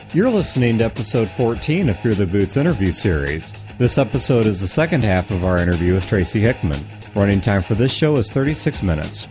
You're listening to episode 14 of Fear the Boots interview series. This episode is the second half of our interview with Tracy Hickman. Running time for this show is 36 minutes.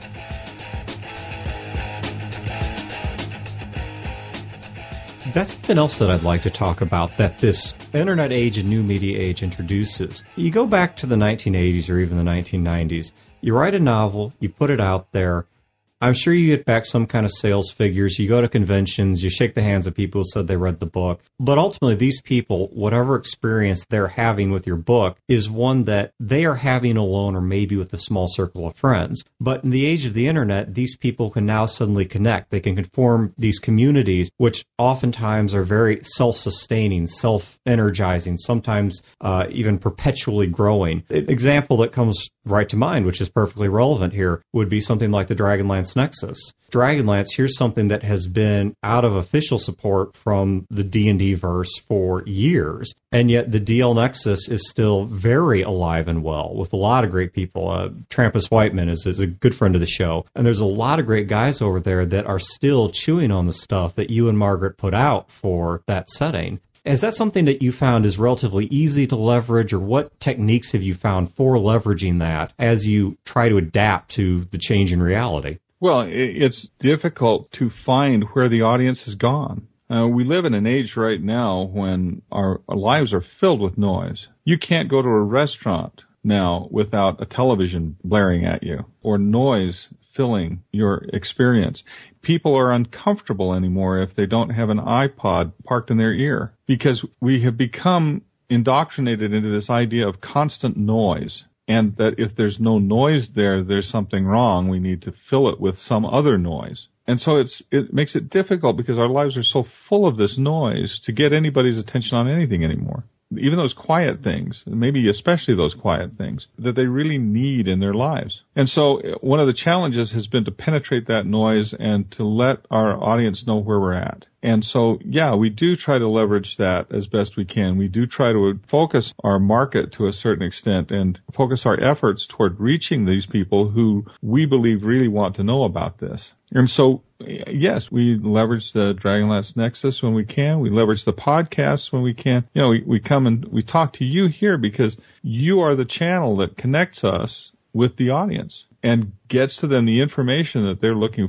That's something else that I'd like to talk about that this internet age and new media age introduces. You go back to the 1980s or even the 1990s, you write a novel, you put it out there, I'm sure you get back some kind of sales figures. You go to conventions, you shake the hands of people who said they read the book. But ultimately, these people, whatever experience they're having with your book, is one that they are having alone or maybe with a small circle of friends. But in the age of the internet, these people can now suddenly connect. They can form these communities, which oftentimes are very self-sustaining, self-energizing, sometimes even perpetually growing. An example that comes right to mind, which is perfectly relevant here, would be something like the Dragonlance Nexus. Dragonlance, here's something that has been out of official support from the D&D verse for years, and yet the DL Nexus is still very alive and well with a lot of great people. Trampus Whiteman is a good friend of the show, and there's a lot of great guys over there that are still chewing on the stuff that you and Margaret put out for that setting. Is that something that you found is relatively easy to leverage, or what techniques have you found for leveraging that as you try to adapt to the change in reality? Well, it's difficult to find where the audience has gone. We live in an age right now when our lives are filled with noise. You can't go to a restaurant now without a television blaring at you or noise filling your experience. People are uncomfortable anymore if they don't have an iPod parked in their ear, because we have become indoctrinated into this idea of constant noise, and that if there's no noise there, there's something wrong. We need to fill it with some other noise. And so it makes it difficult, because our lives are so full of this noise, to get anybody's attention on anything anymore. Even those quiet things, maybe especially those quiet things, that they really need in their lives. And so one of the challenges has been to penetrate that noise and to let our audience know where we're at. And so, yeah, we do try to leverage that as best we can. We do try to focus our market to a certain extent and focus our efforts toward reaching these people who we believe really want to know about this. And so, yes, we leverage the Dragonlance Nexus when we can. We leverage the podcasts when we can. You know, we come and we talk to you here because you are the channel that connects us with the audience and gets to them the information that they're looking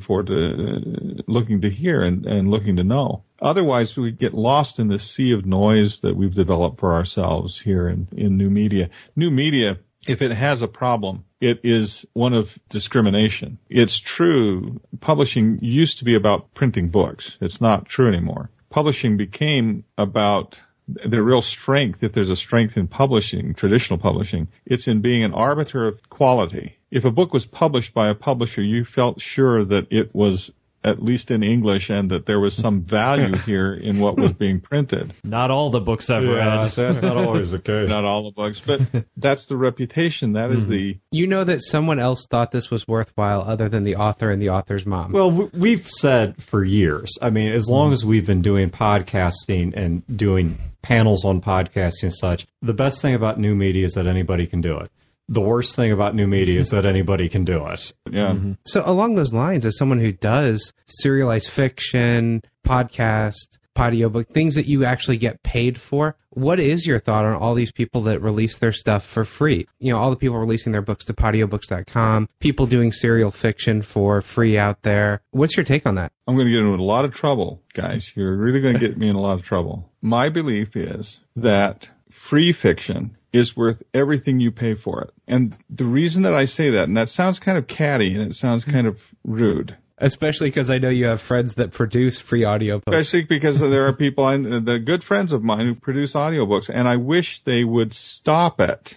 to hear and looking to know. Otherwise, we get lost in this sea of noise that we've developed for ourselves here in new media. New media, if it has a problem, it is one of discrimination. It's true, publishing used to be about printing books. It's not true anymore. Publishing became about the real strength. If there's a strength in publishing, traditional publishing, it's in being an arbiter of quality. If a book was published by a publisher, you felt sure that it was at least in English and that there was some value here in what was being printed. Not all the books I've read. That's not always the case. Not all the books, but that's the reputation. That is the... You know that someone else thought this was worthwhile other than the author and the author's mom. Well, we've said for years, I mean, as long as we've been doing podcasting and doing panels on podcasting and such, the best thing about new media is that anybody can do it. The worst thing about new media is that anybody can do it. Yeah. Mm-hmm. So along those lines, as someone who does serialized fiction, podcast, audiobook, things that you actually get paid for, what is your thought on all these people that release their stuff for free? You know, all the people releasing their books to audiobooks.com, people doing serial fiction for free out there. What's your take on that? I'm going to get into a lot of trouble, guys. You're really going to get me in a lot of trouble. My belief is that free fiction is worth everything you pay for it. And the reason that I say that, and that sounds kind of catty and it sounds kind of rude. Especially because I know you have friends that produce free audiobooks. Especially because there are people, the good friends of mine who produce audiobooks, and I wish they would stop it.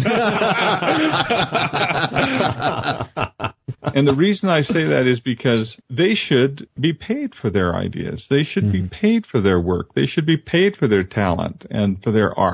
And the reason I say that is because they should be paid for their ideas. They should be paid for their work. They should be paid for their talent and for their art.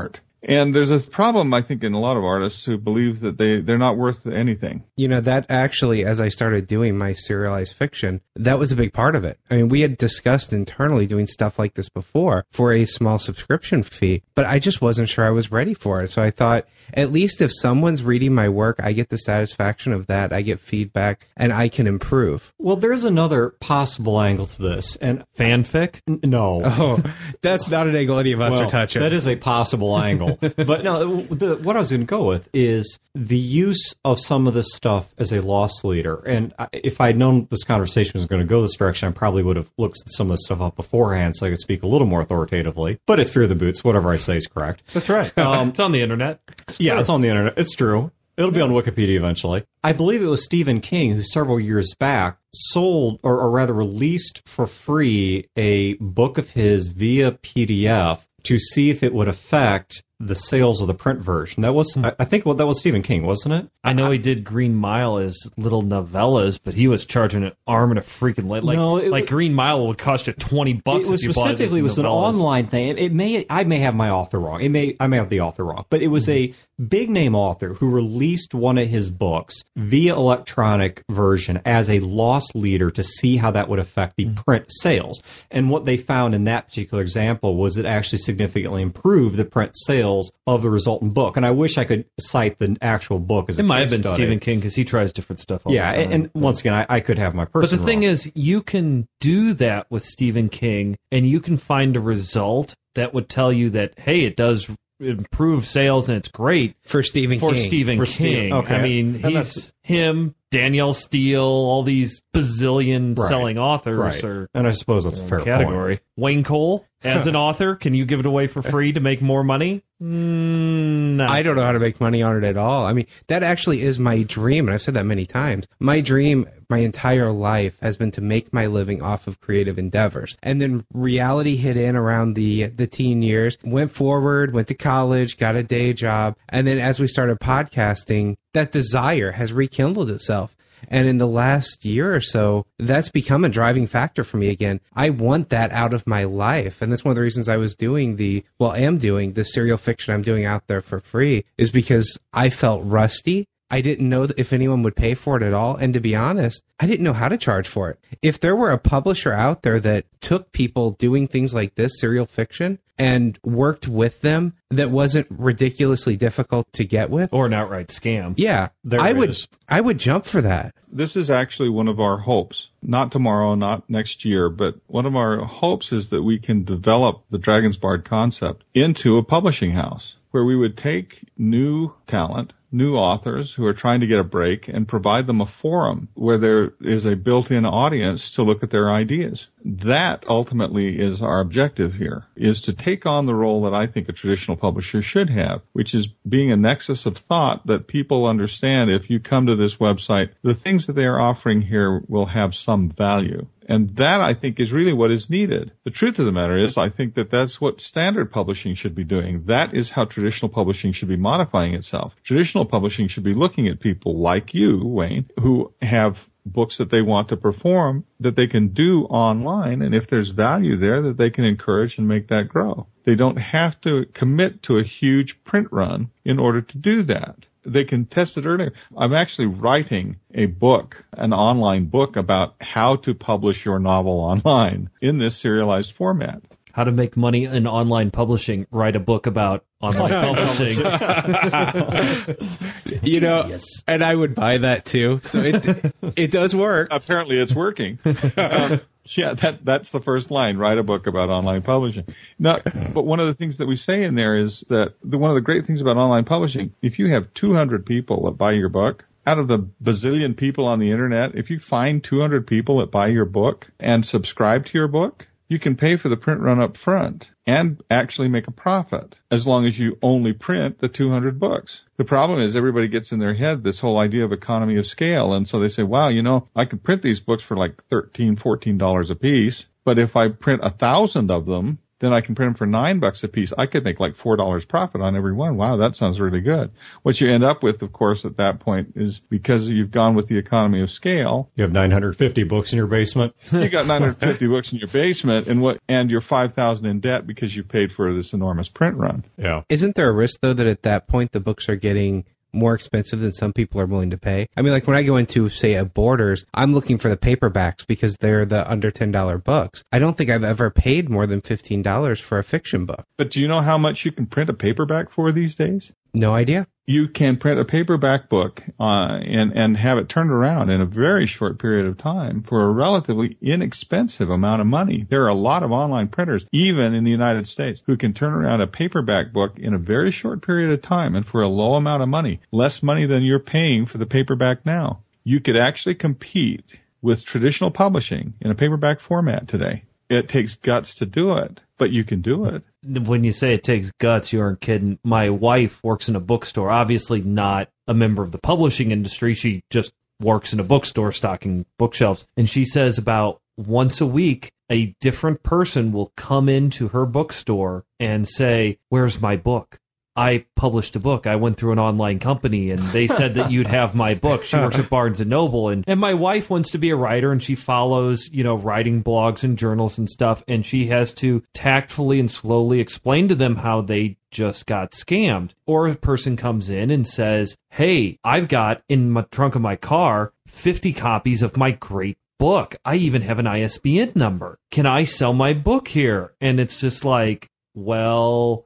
And there's a problem, I think, in a lot of artists who believe that they're not worth anything. You know, that actually, as I started doing my serialized fiction, that was a big part of it. I mean, we had discussed internally doing stuff like this before for a small subscription fee, but I just wasn't sure I was ready for it. So I thought, at least if someone's reading my work, I get the satisfaction of that, I get feedback, and I can improve. Well, there's another possible angle to this, and Fanfic? no. Oh, that's not an angle any of us Well, are touching. that is a possible angle. But no, what I was going to go with is the use of some of this stuff as a loss leader. And if I'd known this conversation was going to go this direction, I probably would have looked some of this stuff up beforehand so I could speak a little more authoritatively. But it's fear the boots. Whatever I say is correct. That's right. It's on the internet. Yeah, it's on the internet. It's true. It'll be on Wikipedia eventually. I believe it was Stephen King who several years back sold, or rather released for free, a book of his via PDF to see if it would affect the sales of the print version. That was, I think, that was Stephen King, wasn't it? I know he did Green Mile as little novellas, but he was charging an arm and a freaking leg. Like Green Mile would cost you $20 It was if you bought it. specifically, it was an online thing. I may have my author wrong. I may have the author wrong, but it was a big name author who released one of his books via electronic version as a loss leader to see how that would affect the print sales. And what they found in that particular example was it actually significantly improved the print sales of the resultant book. And I wish I could cite the actual book as a It might have case been study. Stephen King because he tries different stuff all the time. And once again, I could have my But person the thing wrong. is, you can do that with Stephen King, and you can find a result that would tell you that, hey, it does improve sales and it's great for Stephen for King. Stephen For King. Stephen- okay. I mean, And he's him, Danielle Steele, all these bazillion Right. selling authors Right. are And I suppose that's a fair category. point. Wayne Cole, as an author, can you give it away for free to make more money? No. I don't know how to make money on it at all. I mean, that actually is my dream, and I've said that many times. My dream, my entire life, has been to make my living off of creative endeavors. And then reality hit in around the teen years, went forward, went to college, got a day job, and then as we started podcasting, that desire has rekindled itself. And in the last year or so, that's become a driving factor for me again. I want that out of my life. And that's one of the reasons I was am doing the serial fiction I'm doing out there for free, is because I felt rusty. I didn't know if anyone would pay for it at all. And to be honest, I didn't know how to charge for it. If there were a publisher out there that took people doing things like this, serial fiction, and worked with them that wasn't ridiculously difficult to get with, Or an outright scam. yeah, There I it would is. I would jump for that. This is actually one of our hopes. Not tomorrow, not next year, but one of our hopes is that we can develop the Dragon's Bard concept into a publishing house where we would take new talent, new authors who are trying to get a break, and provide them a forum where there is a built-in audience to look at their ideas. That ultimately is our objective here, is to take on the role that I think a traditional publisher should have, which is being a nexus of thought that people understand. If you come to this website, the things that they are offering here will have some value. And that, I think, is really what is needed. The truth of the matter is, I think that that's what standard publishing should be doing. That is how traditional publishing should be modifying itself. Traditional publishing should be looking at people like you, Wayne, who have books that they want to perform that they can do online, and if there's value there, that they can encourage and make that grow. They don't have to commit to a huge print run in order to do that. They can test it earlier. I'm actually writing a book, an online book, about how to publish your novel online in this serialized format. How to make money in online publishing. Write a book about online publishing. You know, and I would buy that too. So it does work. Apparently it's working. Yeah, that's the first line. Write a book about online publishing. Now, but one of the things that we say in there is that one of the great things about online publishing, if you have 200 people that buy your book, out of the bazillion people on the internet, if you find 200 people that buy your book and subscribe to your book, you can pay for the print run up front and actually make a profit as long as you only print the 200 books. The problem is everybody gets in their head this whole idea of economy of scale. And so they say, wow, I could print these books for like $13, $14 a piece. But if I print 1,000 of them, then I can print them for $9 a piece. I could make like $4 profit on every one. Wow, that sounds really good. What you end up with, of course, at that point is because you've gone with the economy of scale. You have 950 books in your basement. You got 950 books in your basement and you're $5,000 in debt because you paid for this enormous print run. Yeah. Isn't there a risk, though, that at that point the books are getting more expensive than some people are willing to pay? I mean, like when I go into, say, a Borders, I'm looking for the paperbacks because they're the under $10 books. I don't think I've ever paid more than $15 for a fiction book. But do you know how much you can print a paperback for these days? No idea. You can print a paperback book and have it turned around in a very short period of time for a relatively inexpensive amount of money. There are a lot of online printers, even in the United States, who can turn around a paperback book in a very short period of time and for a low amount of money, less money than you're paying for the paperback now. You could actually compete with traditional publishing in a paperback format today. It takes guts to do it, but you can do it. When you say it takes guts, you aren't kidding. My wife works in a bookstore, obviously not a member of the publishing industry. She just works in a bookstore stocking bookshelves. And she says about once a week, a different person will come into her bookstore and say, "Where's my book? I published a book. I went through an online company and they said that you'd have my book." She works at Barnes & Noble. And my wife wants to be a writer and she follows, writing blogs and journals and stuff. And she has to tactfully and slowly explain to them how they just got scammed. Or a person comes in and says, "Hey, I've got in my trunk of my car 50 copies of my great book. I even have an ISBN number. Can I sell my book here?" And it's just like, well,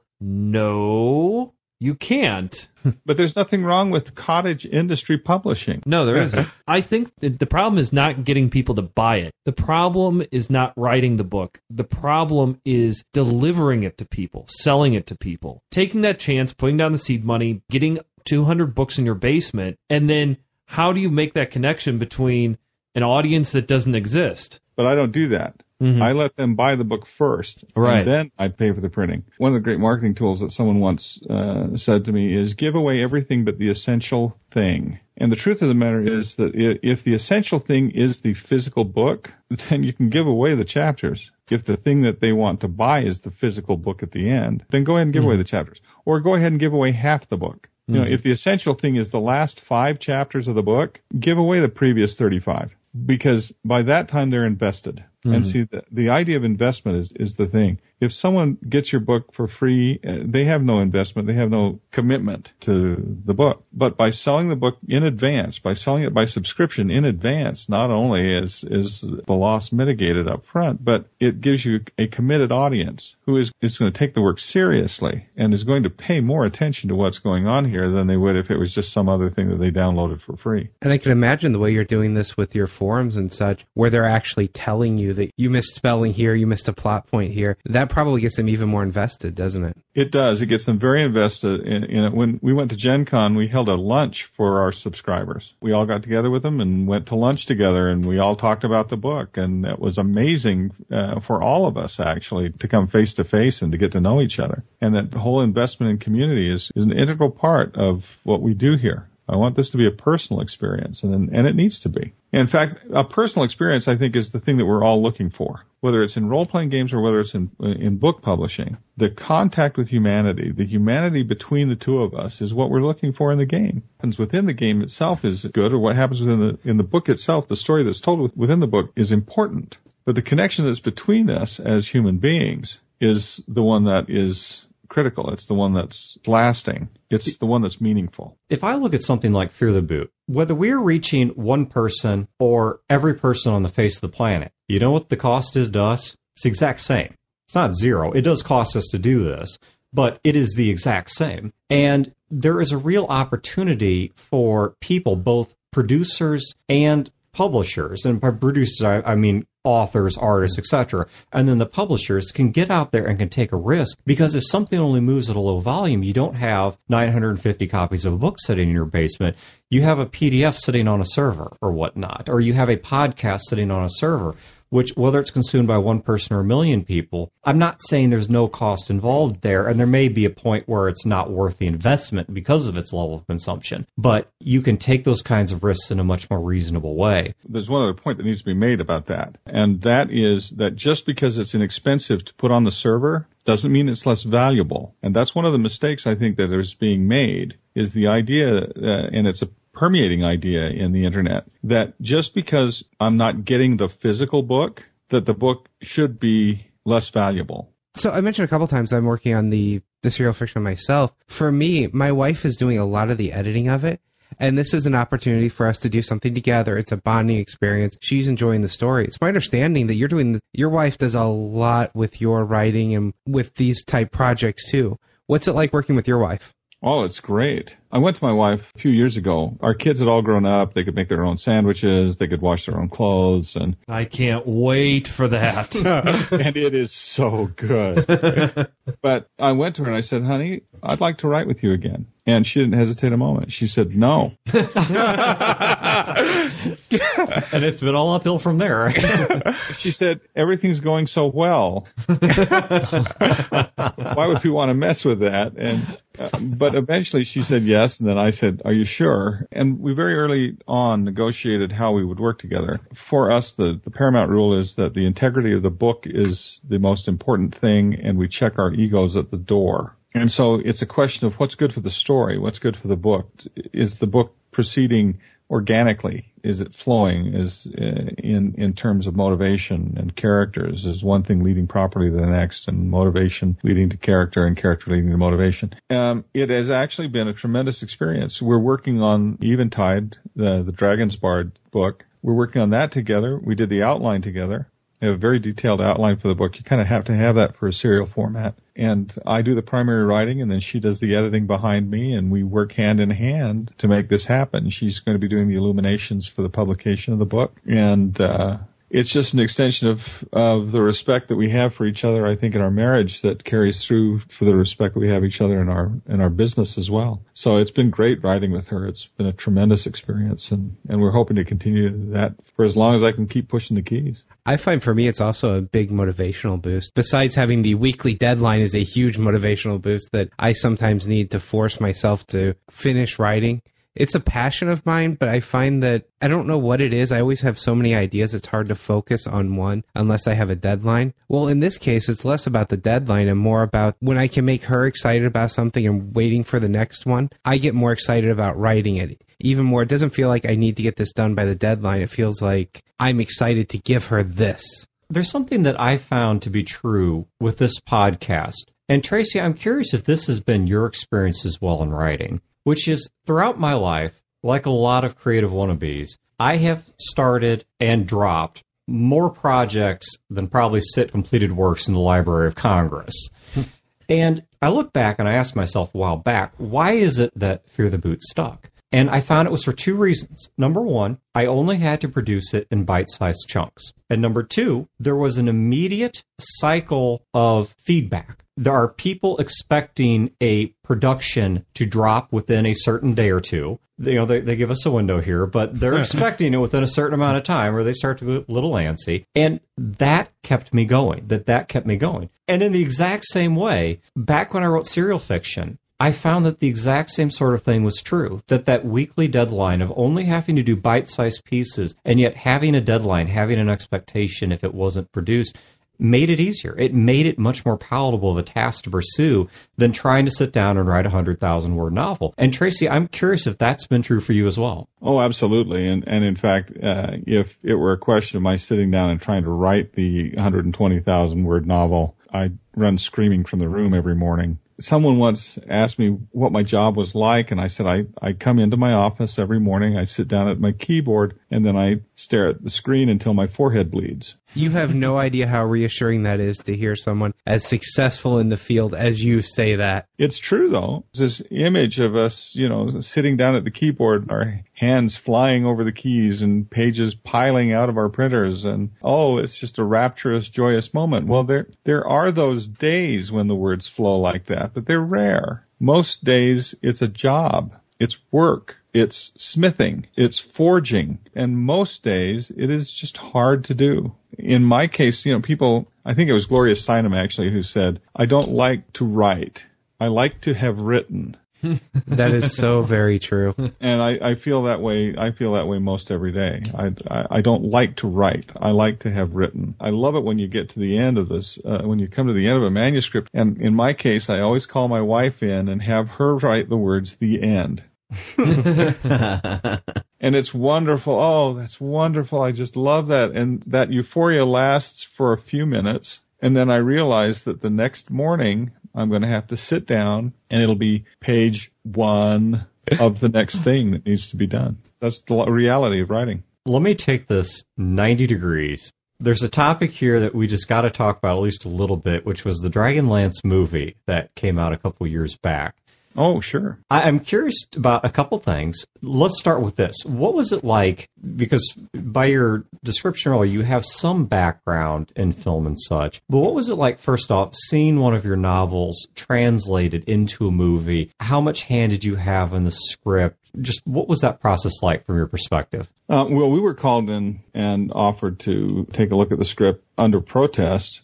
no, you can't. But there's nothing wrong with cottage industry publishing. No, there isn't. I think the problem is not getting people to buy it. The problem is not writing the book. The problem is delivering it to people, selling it to people, taking that chance, putting down the seed money, getting 200 books in your basement, and then how do you make that connection between an audience that doesn't exist? But I don't do that. Mm-hmm. I let them buy the book first, right, and then I pay for the printing. One of the great marketing tools that someone once said to me is give away everything but the essential thing. And the truth of the matter is that if the essential thing is the physical book, then you can give away the chapters. If the thing that they want to buy is the physical book at the end, then go ahead and give away the chapters. Or go ahead and give away half the book. If the essential thing is the last 5 chapters of the book, give away the previous 35. Because by that time they're invested. And see, the idea of investment is the thing. If someone gets your book for free, they have no investment. They have no commitment to the book. But by selling the book in advance, by selling it by subscription in advance, not only is the loss mitigated up front, but it gives you a committed audience who is going to take the work seriously and is going to pay more attention to what's going on here than they would if it was just some other thing that they downloaded for free. And I can imagine the way you're doing this with your forums and such, where they're actually telling you that you missed spelling here, you missed a plot point here. That probably gets them even more invested, doesn't it? It does. It gets them very invested in it. When we went to Gen Con, we held a lunch for our subscribers. We all got together with them and went to lunch together, and we all talked about the book. And it was amazing for all of us, actually, to come face to face and to get to know each other. And that whole investment in community is an integral part of what we do here. I want this to be a personal experience, and it needs to be. In fact, a personal experience, I think, is the thing that we're all looking for, whether it's in role-playing games or whether it's in book publishing. The contact with humanity, the humanity between the two of us, is what we're looking for in the game. What happens within the game itself is good, or what happens in the book itself, the story that's told within the book, is important. But the connection that's between us as human beings is the one that is critical. It's the one that's lasting. It's the one that's meaningful. If I look at something like Fear the Boot, whether we're reaching one person or every person on the face of the planet, you know what the cost is to us? It's the exact same. It's not zero. It does cost us to do this, but it is the exact same. And there is a real opportunity for people, both producers and publishers, and by producers I mean authors, artists, etc., and then the publishers can get out there and can take a risk, because if something only moves at a low volume, you don't have 950 copies of a book sitting in your basement. You have a PDF sitting on a server or whatnot, or you have a podcast sitting on a server. which whether it's consumed by one person or a million people, I'm not saying there's no cost involved there, and there may be a point where it's not worth the investment because of its level of consumption, but you can take those kinds of risks in a much more reasonable way. There's one other point that needs to be made about that, and that is that just because it's inexpensive to put on the server doesn't mean it's less valuable. And that's one of the mistakes I think that is being made, is the idea, and it's a permeating idea in the internet, that just because I'm not getting the physical book, that the book should be less valuable. So I mentioned a couple times I'm working on the serial fiction myself. For me, my wife is doing a lot of the editing of it. And this is an opportunity for us to do something together. It's a bonding experience. She's enjoying the story. It's my understanding that your wife does a lot with your writing and with these type projects too. What's it like working with your wife? Oh, it's great. I went to my wife a few years ago. Our kids had all grown up. They could make their own sandwiches. They could wash their own clothes. And I can't wait for that. And it is so good. But I went to her and I said, honey, I'd like to write with you again. And she didn't hesitate a moment. She said, no. And it's been all uphill from there. She said, everything's going so well. Why would we want to mess with that? And but eventually she said yes, and then I said, are you sure? And we very early on negotiated how we would work together. For us, the paramount rule is that the integrity of the book is the most important thing, and we check our egos at the door. And so it's a question of what's good for the story, what's good for the book. Is the book proceeding organically? Is it flowing? Is in terms of motivation and characters? Is one thing leading properly to the next, and motivation leading to character and character leading to motivation? It has actually been a tremendous experience. We're working on Eventide, the Dragon's Bard book. We're working on that together. We did the outline together. We have a very detailed outline for the book. You kind of have to have that for a serial format. And I do the primary writing, and then she does the editing behind me, and we work hand in hand to make this happen. She's going to be doing the illuminations for the publication of the book. And it's just an extension of the respect that we have for each other, I think, in our marriage, that carries through for the respect that we have each other in our business as well. So it's been great writing with her. It's been a tremendous experience, and we're hoping to continue that for as long as I can keep pushing the keys. I find for me it's also a big motivational boost. Besides having the weekly deadline is a huge motivational boost that I sometimes need to force myself to finish writing. It's a passion of mine, but I find that I don't know what it is. I always have so many ideas, it's hard to focus on one unless I have a deadline. Well, in this case, it's less about the deadline and more about when I can make her excited about something and waiting for the next one. I get more excited about writing it. Even more, it doesn't feel like I need to get this done by the deadline. It feels like I'm excited to give her this. There's something that I found to be true with this podcast. And Tracy, I'm curious if this has been your experience as well in writing, which is throughout my life, like a lot of creative wannabes, I have started and dropped more projects than probably sit completed works in the Library of Congress. And I look back and I asked myself a while back, why is it that Fear the Boot stuck? And I found it was for two reasons. Number one, I only had to produce it in bite-sized chunks. And number two, there was an immediate cycle of feedback. There are people expecting a production to drop within a certain day or two. They give us a window here, but they're expecting it within a certain amount of time, or they start to get a little antsy. And that kept me going. That kept me going. And in the exact same way, back when I wrote serial fiction, I found that the exact same sort of thing was true, that weekly deadline of only having to do bite-sized pieces and yet having a deadline, having an expectation if it wasn't produced, made it easier. It made it much more palatable of a task to pursue than trying to sit down and write a 100,000-word novel. And Tracy, I'm curious if that's been true for you as well. Oh, absolutely. And in fact, if it were a question of my sitting down and trying to write the 120,000-word novel, I'd run screaming from the room every morning. Someone once asked me what my job was like, and I said I come into my office every morning, I sit down at my keyboard, and then I stare at the screen until my forehead bleeds. You have no idea how reassuring that is to hear someone as successful in the field as you say that. It's true, though. This image of us, sitting down at the keyboard, our hands flying over the keys and pages piling out of our printers, and it's just a rapturous, joyous moment. Well, there are those days when the words flow like that, but they're rare. Most days, it's a job. It's work. it's smithing, it's forging, and most days it is just hard to do. In my case, people, I think it was Gloria Steinem actually who said, I don't like to write. I like to have written. That is so very true. And I feel that way. I feel that way most every day. I don't like to write. I like to have written. I love it when you get to the end of this, when you come to the end of a manuscript. And in my case, I always call my wife in and have her write the words, the end. And it's wonderful. Oh, that's wonderful. I just love that. And that euphoria lasts for a few minutes. And then I realize that the next morning I'm going to have to sit down and it'll be page 1 of the next thing that needs to be done. That's the reality of writing. Let me take this 90 degrees. There's a topic here that we just got to talk about at least a little bit, which was the Dragonlance movie that came out a couple years back. Oh, sure. I'm curious about a couple things. Let's start with this. What was it like? Because by your description earlier, you have some background in film and such. But what was it like, first off, seeing one of your novels translated into a movie? How much hand did you have in the script? Just what was that process like from your perspective? Well, we were called in and offered to take a look at the script under protest.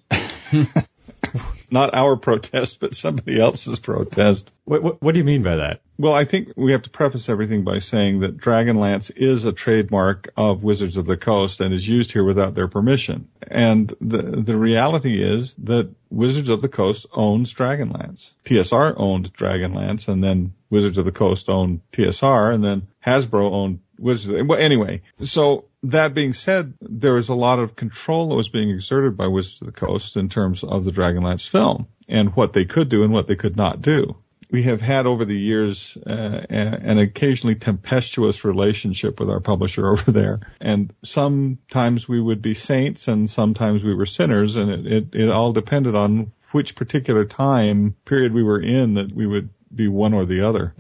Not our protest, but somebody else's protest. What do you mean by that? Well, I think we have to preface everything by saying that Dragonlance is a trademark of Wizards of the Coast and is used here without their permission. And the reality is that Wizards of the Coast owns Dragonlance. TSR owned Dragonlance, and then Wizards of the Coast owned TSR, and then Hasbro owned Wizards. Well, anyway, so that being said, there was a lot of control that was being exerted by Wizards of the Coast in terms of the Dragonlance film and what they could do and what they could not do. We have had over the years an occasionally tempestuous relationship with our publisher over there. And sometimes we would be saints and sometimes we were sinners, and it all depended on which particular time period we were in that we would be one or the other.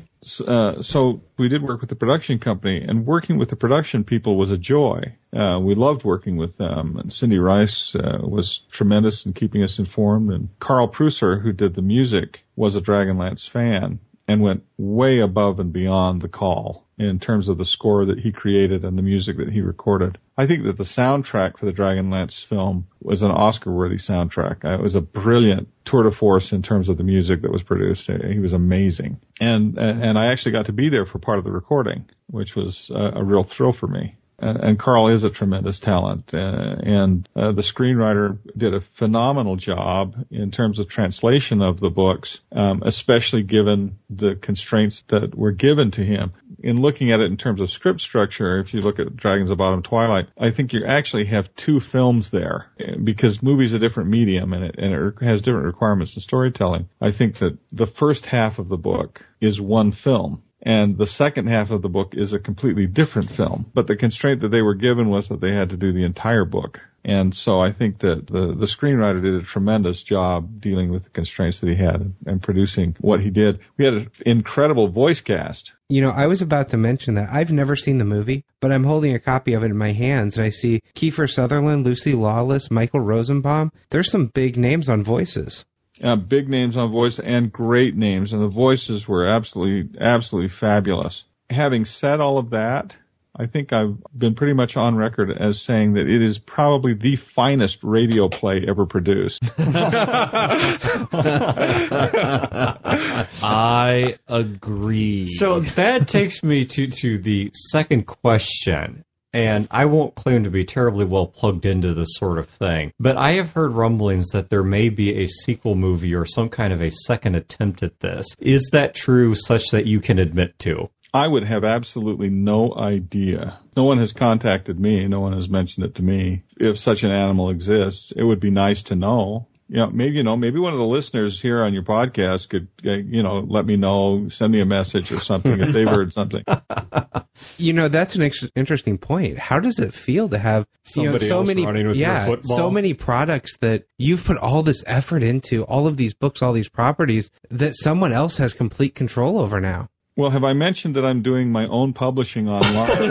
So we did work with the production company, and working with the production people was a joy. We loved working with them, and Cindy Rice was tremendous in keeping us informed, and Carl Prusser, who did the music, was a Dragonlance fan and went way above and beyond the call in terms of the score that he created and the music that he recorded. I think that the soundtrack for the Dragonlance film was an Oscar-worthy soundtrack. It was a brilliant tour de force in terms of the music that was produced. He was amazing. And I actually got to be there for part of the recording, which was a real thrill for me. And Carl is a tremendous talent, and the screenwriter did a phenomenal job in terms of translation of the books, especially given the constraints that were given to him. In looking at it in terms of script structure, if you look at Dragons of Bottom Twilight, I think you actually have 2 films there, because movie's a different medium and it has different requirements in storytelling. I think that the first half of the book is one film, and the second half of the book is a completely different film. But the constraint that they were given was that they had to do the entire book. And so I think that the screenwriter did a tremendous job dealing with the constraints that he had and producing what he did. We had an incredible voice cast. I was about to mention that. I've never seen the movie, but I'm holding a copy of it in my hands, and I see Kiefer Sutherland, Lucy Lawless, Michael Rosenbaum. There's some big names on voices. Big names on voice and great names, and the voices were absolutely fabulous. Having said all of that, I think I've been pretty much on record as saying that it is probably the finest radio play ever produced. I agree. So that takes me to the second question. And I won't claim to be terribly well plugged into this sort of thing, but I have heard rumblings that there may be a sequel movie or some kind of a second attempt at this. Is that true, such that you can admit to? I would have absolutely no idea. No one has contacted me. No one has mentioned it to me. If such an animal exists, it would be nice to know. Maybe one of the listeners here on your podcast could, let me know, send me a message or something if they've heard something. That's an interesting point. How does it feel to have somebody else running with your football? So many products that you've put all this effort into, all of these books, all these properties that someone else has complete control over now? Well, have I mentioned that I'm doing my own publishing online?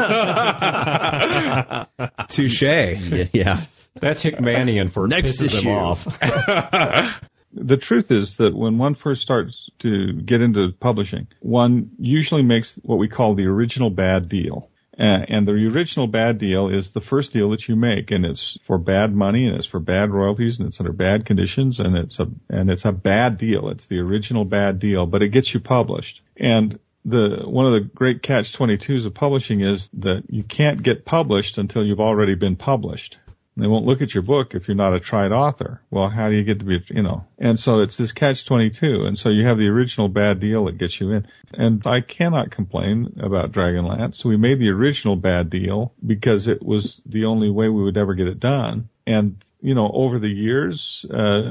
Touche. Yeah. That's Hickmanian for next pisses issue. him off. The truth is that when one first starts to get into publishing, one usually makes what we call the original bad deal. And the original bad deal is the first deal that you make, and it's for bad money, and it's for bad royalties, and it's under bad conditions, and it's a bad deal. It's the original bad deal, but it gets you published. And one of the great catch-22s of publishing is that you can't get published until you've already been published. They won't look at your book if you're not a tried author. Well, how do you get to be, And so it's this catch-22. And so you have the original bad deal that gets you in. And I cannot complain about Dragonlance. We made the original bad deal because it was the only way we would ever get it done. And, over the years,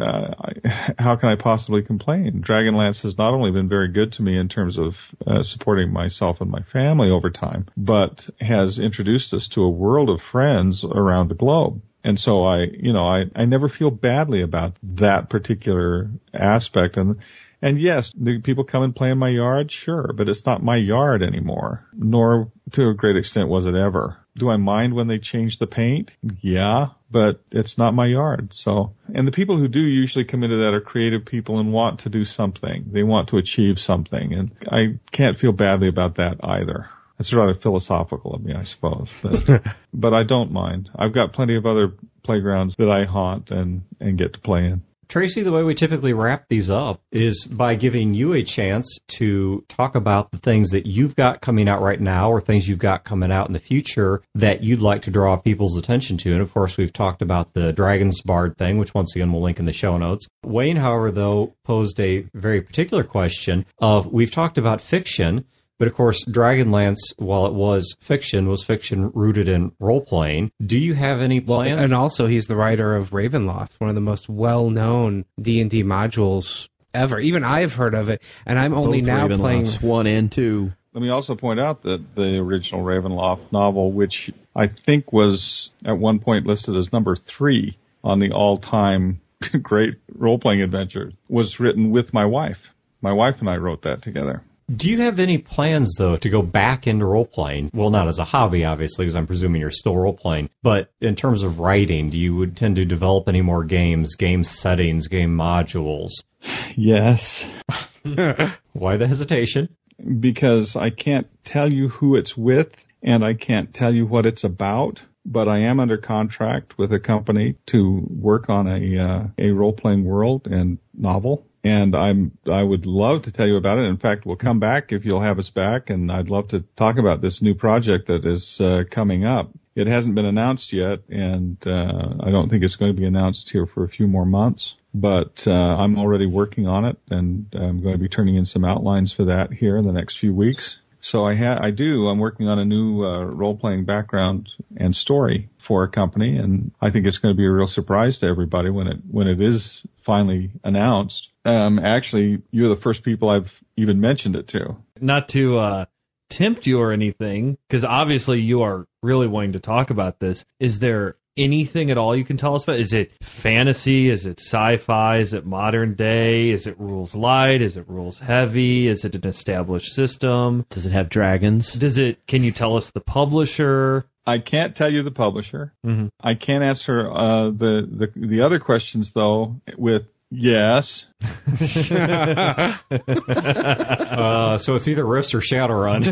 how can I possibly complain? Dragonlance has not only been very good to me in terms of supporting myself and my family over time, but has introduced us to a world of friends around the globe. And so I never feel badly about that particular aspect. And yes, do people come and play in my yard? Sure, but it's not my yard anymore, nor to a great extent was it ever. Do I mind when they change the paint? Yeah, but it's not my yard. So, and the people who do usually come into that are creative people and want to do something. They want to achieve something, and I can't feel badly about that either. It's rather philosophical of me, I suppose. But I don't mind. I've got plenty of other playgrounds that I haunt and get to play in. Tracy, the way we typically wrap these up is by giving you a chance to talk about the things that you've got coming out right now or things you've got coming out in the future that you'd like to draw people's attention to. And, of course, we've talked about the Dragon's Bard thing, which, once again, we'll link in the show notes. Wayne, however, though, posed a very particular question of, we've talked about fiction, but, of course, Dragonlance, while it was fiction rooted in role-playing. Do you have any plans? Well, and also, he's the writer of Ravenloft, one of the most well-known D&D modules ever. Even I've heard of it, and I'm only now playing 1 and 2. Let me also point out that the original Ravenloft novel, which I think was at one point listed as number 3 on the all-time great role-playing adventure, was written with my wife. My wife and I wrote that together. Do you have any plans, though, to go back into role-playing? Well, not as a hobby, obviously, because I'm presuming you're still role-playing. But in terms of writing, do you intend to develop any more games, game settings, game modules? Yes. Why the hesitation? Because I can't tell you who it's with, and I can't tell you what it's about. But I am under contract with a company to work on a role-playing world and novel. And I would love to tell you about it. In fact, we'll come back if you'll have us back, and I'd love to talk about this new project that is coming up. It hasn't been announced yet, and I don't think it's going to be announced here for a few more months. But I'm already working on it, and I'm going to be turning in some outlines for that here in the next few weeks. So I'm working on a new role-playing background and story for a company, and I think it's going to be a real surprise to everybody when it is finally announced. Actually, you're the first people I've even mentioned it to. Not to tempt you or anything, because obviously you are really wanting to talk about this. Is there anything at all you can tell us about? Is it fantasy? Is it sci-fi? Is it modern day? Is it rules light? Is it rules heavy? Is it an established system? Does it have dragons? Can you tell us the publisher? I can't tell you the publisher. Mm-hmm. I can't answer the other questions though with yes. So it's either Rifts or Shadowrun.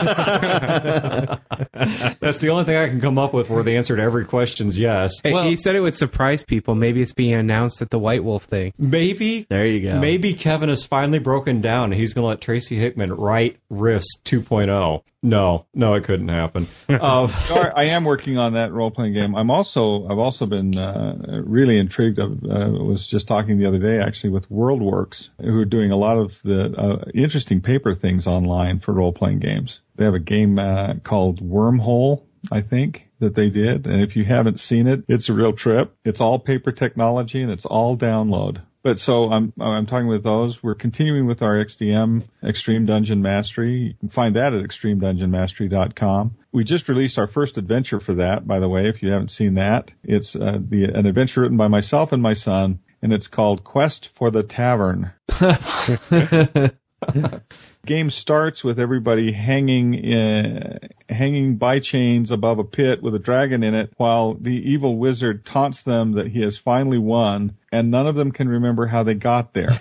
That's the only thing I can come up with where the answer to every question's yes. Hey, he said it would surprise people. Maybe it's being announced at the White Wolf thing. Maybe. There you go. Maybe Kevin has finally broken down. He's going to let Tracy Hickman write Rifts 2.0. No, it couldn't happen. I am working on that role-playing game. I've also been really intrigued. I was just talking the other day, actually, with WorldWorks, who are doing a lot of the interesting paper things online for role-playing games. They have a game called Wormhole, I think, that they did. And if you haven't seen it, it's a real trip. It's all paper technology, and it's all download. But so I'm talking with those. We're continuing with our XDM, Extreme Dungeon Mastery. You can find that at extremedungeonmastery.com. We just released our first adventure for that, by the way, if you haven't seen that. It's an adventure written by myself and my son, and it's called Quest for the Tavern. Game starts with everybody hanging by chains above a pit with a dragon in it, while the evil wizard taunts them that he has finally won, and none of them can remember how they got there.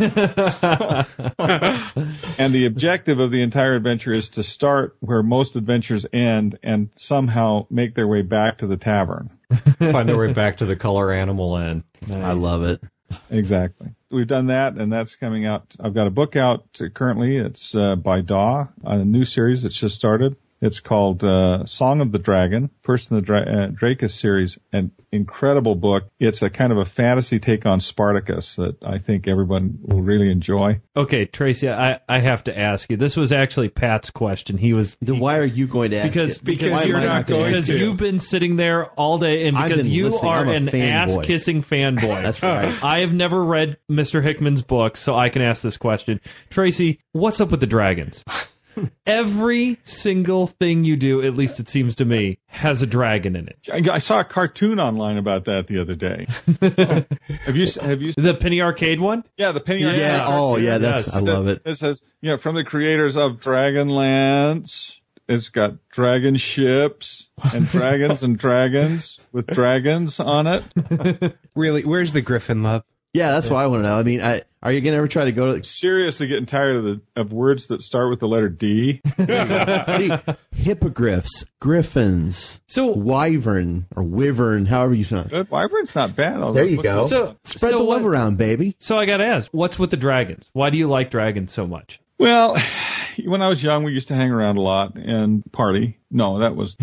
And the objective of the entire adventure is to start where most adventures end and somehow make their way back to the tavern. Find their way back to the color animal inn. I love it. Exactly. We've done that, and that's coming out. I've got a book out currently. It's by Daw, a new series that's just started. It's called Song of the Dragon, first in the Drakus series, an incredible book. It's a kind of a fantasy take on Spartacus that I think everyone will really enjoy. Okay, Tracy, I have to ask you. This was actually Pat's question. Then why are you going to ask because it? Why am you're I not going because to. you've been sitting there all day, and I've because been you listening. are I'm a an fanboy. ass-kissing fanboy. That's right. I have never read Mr. Hickman's book, so I can ask this question. Tracy, what's up with the dragons? Every single thing you do, at least it seems to me, has a dragon in it. I saw a cartoon online about that the other day. Have you? The Penny Arcade one? Yeah, the Penny. Yeah. Oh, yeah. Yes. I love it. It says, from the creators of Dragonlance. It's got dragon ships and dragons with dragons on it. Really, where's the Griffin love? Yeah, that's what I want to know. I mean, are you going to ever try to go to... Seriously getting tired of words that start with the letter D. See, hippogriffs, griffins, wyvern, or wyvern, however you say it. Wyvern's not bad. There you go. So Spread the love around, baby. So I got to ask, what's with the dragons? Why do you like dragons so much? Well, when I was young, we used to hang around a lot and party. No, that was...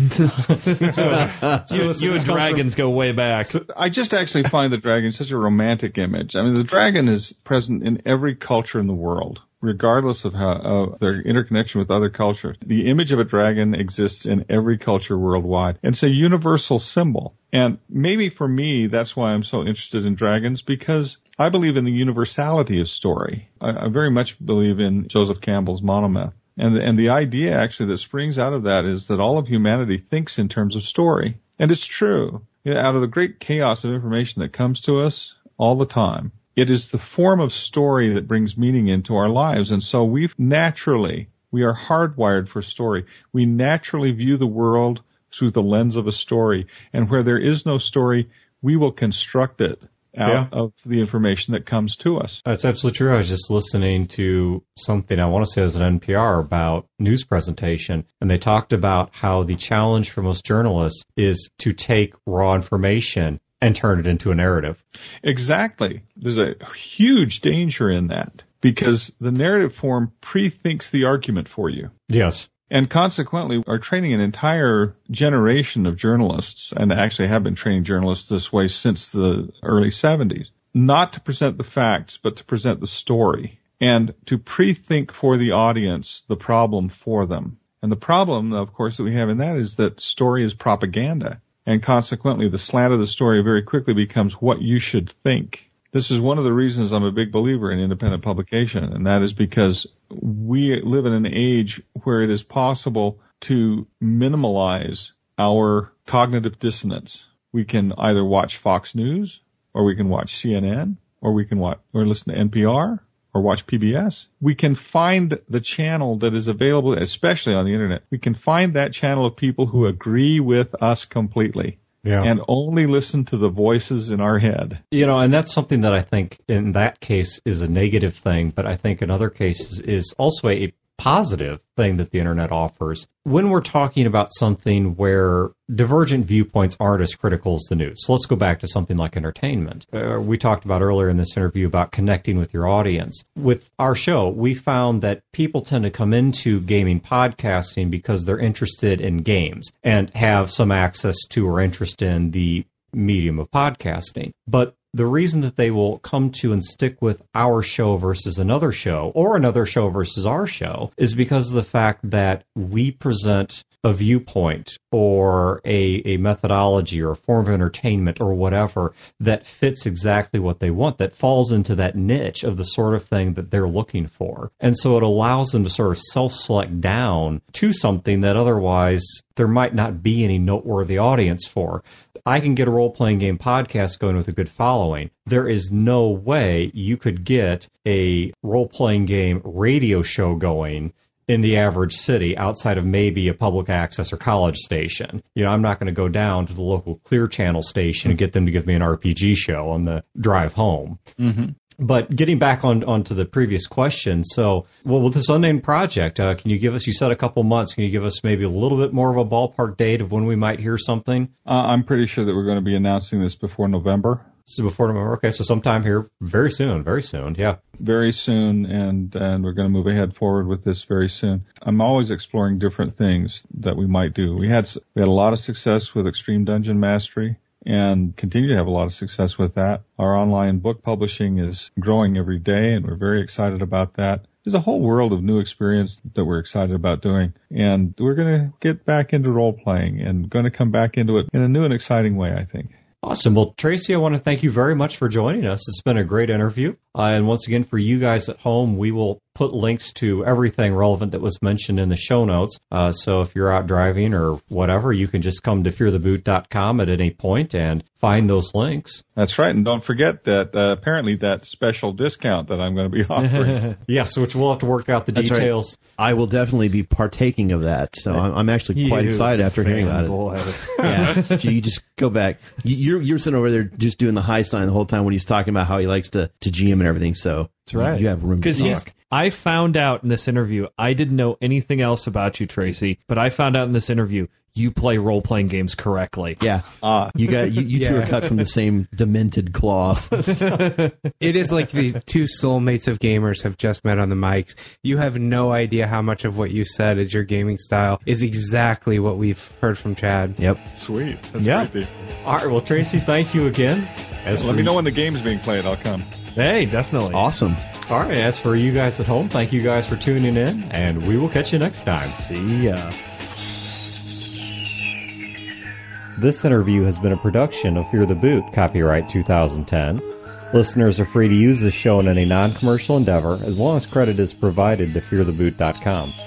You and dragons go way back. I just actually find the dragon such a romantic image. I mean, the dragon is present in every culture in the world, regardless of how their interconnection with other cultures. The image of a dragon exists in every culture worldwide. And it's a universal symbol. And maybe for me, that's why I'm so interested in dragons, because I believe in the universality of story. I very much believe in Joseph Campbell's monomyth. And the idea actually that springs out of that is that all of humanity thinks in terms of story. And it's true. Out of the great chaos of information that comes to us all the time, it is the form of story that brings meaning into our lives. And so we are hardwired for story. We naturally view the world through the lens of a story. And where there is no story, we will construct it out of the information that comes to us. That's absolutely true. I was just listening to something, I want to say it was an NPR, about news presentation, and they talked about how the challenge for most journalists is to take raw information and turn it into a narrative. Exactly. There's a huge danger in that, because the narrative form pre-thinks the argument for you. Yes. And consequently, are training an entire generation of journalists, and actually have been training journalists this way since the early 70s, not to present the facts, but to present the story, and to pre-think for the audience the problem for them. And the problem, of course, that we have in that is that story is propaganda. And consequently, the slant of the story very quickly becomes what you should think. This is one of the reasons I'm a big believer in independent publication, and that is because we live in an age where it is possible to minimalize our cognitive dissonance. We can either watch Fox News, or we can watch CNN, or we can listen to NPR, or watch PBS. We can find the channel that is available, especially on the internet. We can find that channel of people who agree with us completely. Yeah. And only listen to the voices in our head. And that's something that I think in that case is a negative thing, but I think in other cases is also a positive thing that the internet offers. When we're talking about something where divergent viewpoints aren't as critical as the news. So let's go back to something like entertainment. We talked about earlier in this interview about connecting with your audience. With our show, we found that people tend to come into gaming podcasting because they're interested in games and have some access to or interest in the medium of podcasting. But the reason that they will come to and stick with our show versus another show, or another show versus our show, is because of the fact that we present a viewpoint or a methodology or a form of entertainment or whatever that fits exactly what they want, that falls into that niche of the sort of thing that they're looking for. And so it allows them to sort of self-select down to something that otherwise there might not be any noteworthy audience for. I can get a role-playing game podcast going with a good following. There is no way you could get a role-playing game radio show going in the average city outside of maybe a public access or college station. You know, I'm not going to go down to the local Clear Channel station and get them to give me an RPG show on the drive home. Mm-hmm. But getting back onto the previous question, so, well, with this unnamed project, can you give us, you said a couple months, can you give us maybe a little bit more of a ballpark date of when we might hear something? I'm pretty sure that we're going to be announcing this before November. So before November, okay, so sometime here very soon, yeah. Very soon, and we're going to move ahead forward with this very soon. I'm always exploring different things that we might do. We had a lot of success with Extreme Dungeon Mastery, and continue to have a lot of success with that. Our online book publishing is growing every day, and we're very excited about that. There's a whole world of new experience that we're excited about doing, and we're going to get back into role-playing and going to come back into it in a new and exciting way, I think. Awesome. Well, Tracy, I want to thank you very much for joining us. It's been a great interview. And once again, for you guys at home, we will put links to everything relevant that was mentioned in the show notes. So if you're out driving or whatever, you can just come to feartheboot.com at any point and find those links. That's right. And don't forget that apparently that special discount that I'm going to be offering. Yes, which we'll have to work out the details. Right. I will definitely be partaking of that. So I'm actually quite excited after hearing about it. Yeah. You just go back. You're sitting over there just doing the high sign the whole time when he's talking about how he likes to GM and everything. So that's right. You have room to talk. I found out in this interview, I didn't know anything else about you, Tracy, but I found out in this interview you play role-playing games correctly. Yeah. You two are cut from the same demented cloth. It is like the two soulmates of gamers have just met on the mics. You have no idea how much of what you said is your gaming style is exactly what we've heard from Chad. Yep. Sweet. That's great. All right. Well, Tracy, thank you again. Let me know when the game's being played. I'll come. Hey, definitely. Awesome. All right. As for you guys at home, thank you guys for tuning in, and we will catch you next time. See ya. This interview has been a production of Fear the Boot, copyright 2010. Listeners are free to use this show in any non-commercial endeavor as long as credit is provided to feartheboot.com.